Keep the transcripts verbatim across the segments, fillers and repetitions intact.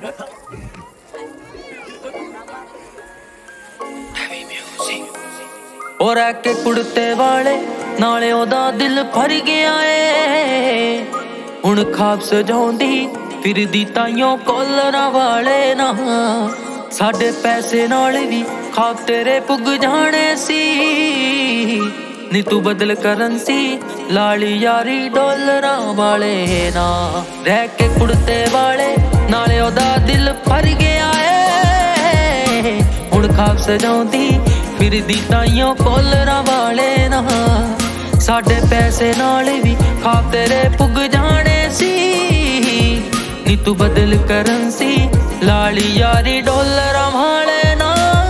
और आके कुड़ते वाले नाले ओदा दिल भर गया ए। हुण खाब सजाउंदी फिरदी ताइयों कॉलरां वाले ना। साडे पैसे नाल भी खाब तेरे पुग जाने सी। नी तू बदल करंसी लाली यारी डॉलरां वाले ना। रह के कुड़ते वाले नाले ओदा दिल भर गया ए। हुण खाब सजाउंदी फिरदी ताइयों कॉलरां वाले ना। साडे पैसे नाल भी खाब तेरे पुग जाने सी। नी तू बदल करंसी लाली यारी डॉलरां वाले ना।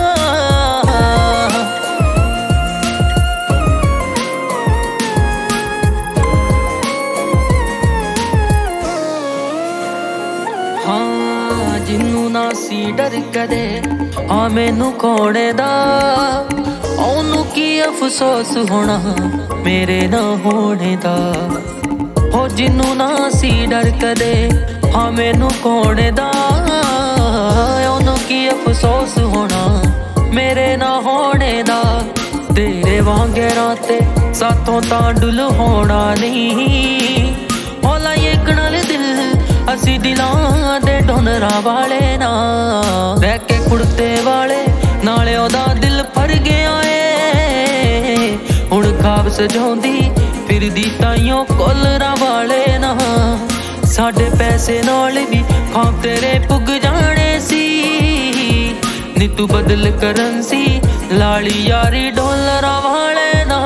हाँ जिन्नू ना सी डर कदे आ मैनू खोने दा। ओनू की अफसोस होना मेरे ना होने दा। हो जिन्नू ना सी डर कदे हाँ मैनू खोने दा। ओनू की अफसोस होना मेरे ना होने दा। तेरे वांगेरां ते साथों तां डुल होना नहीं। होला एक नाल दिल असी दिलां दे डोनरां वाले ना। रह के कुड़ते वाले नाले ओदा दिल भर गया ए। हुण खाब सजाउंदी फिरदी ताइयों कॉलरां वाले ना। साडे पैसे नाल भी खाब तेरे पुग जाने सी। नी तू बदल करंसी लाली यारी डॉलरां वाले ना।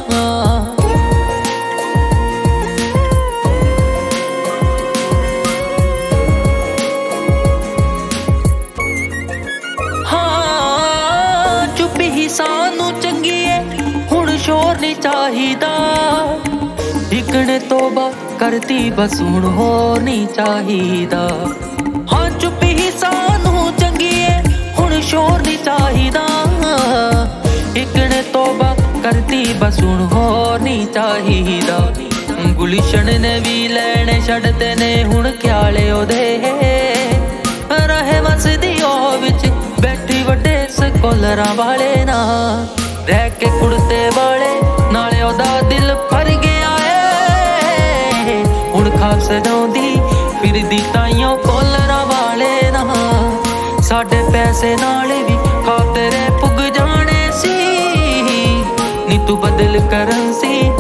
सानू चंगी है हुण शोर नहीं चाहिदा। इकने तोबा करती बस हुण होर नहीं चाहिदा। हाँ चुप ही सानू चंगी है हुण शोर नहीं चाहिदा। इकने तोबा करती बस हुण होर नहीं चाहिदा। गुलशन ने भी लैने छड्डते ने हुण ख्याले ओदे। रहे वसदी ओ विच बैठी वड्डे कॉलरां वाले ना। रह के कुड़ते वाले नाले ओदा दिल भर गया ए। हुण खाब सजाउंदी फिरदी ताइयों कॉलरां वाले ना। साडे पैसे नाल भी खाब तेरे पुग जाने सी। नी तू बदल करंसी